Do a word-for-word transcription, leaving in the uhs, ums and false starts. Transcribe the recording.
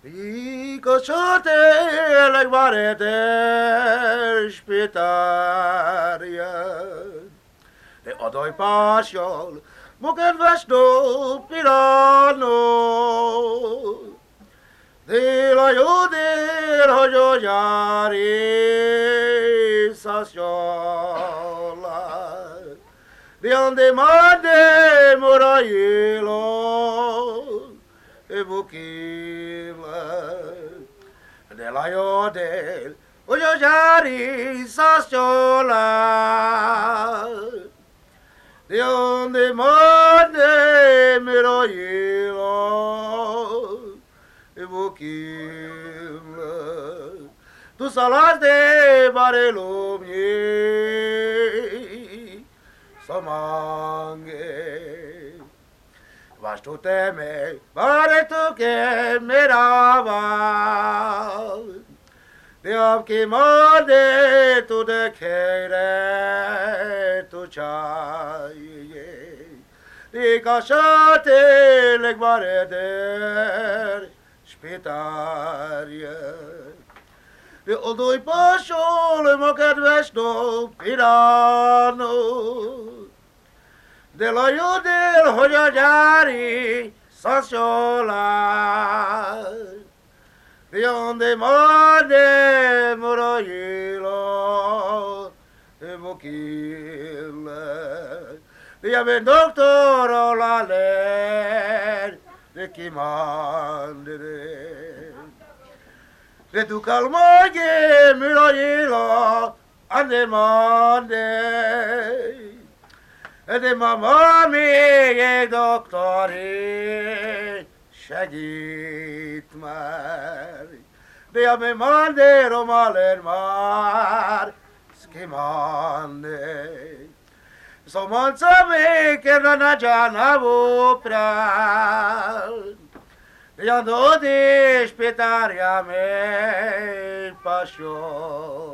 Ricocciate le guarete spitaria. De adaj pással, mo kedves nó pirano. Dél a jó dél, hogy a gyári szaszjallál. De ande mande morailo, e bukila. De la jó dél, hogy a gyári szaszjallál. De ande mande morailo, evoquim tu salas de barelomie samange vasto teme bare tu que merava de ab que mande tu de querer tu chaye de cachate le guareder spitaria. De odoj pasol, ma kedves nó pirano. De la jó dél, hogy a gyári szaszjolál. De onde mande morajila, e mokille. De ben doktoro la ler, de ki mandere. De tu calmoye mirayila ande mande. De mama még doktori segít már. De a me mande romaler már skimande. Somonza me che non ha già navopral. Ja do de spitaria me passion.